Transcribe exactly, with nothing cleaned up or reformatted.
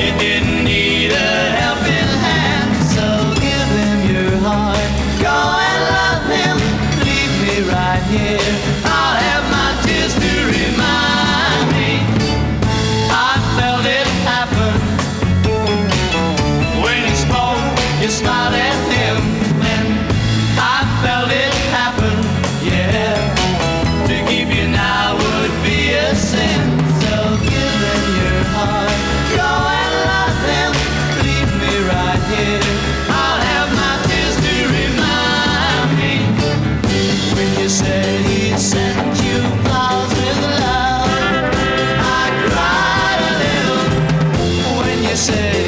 You didn't need a helping hand, so give him your heart. Go and love him, leave me right here. I'll have my tears to remind me. I felt it happen when he spoke. You smiled at him, and I felt it happen. Yeah, to keep you now would be a sin. So give him your heart. Go and love him, leave me right here. I'll have my tears to remind me. When you said he sent you flowers with love, I cried a little. When you said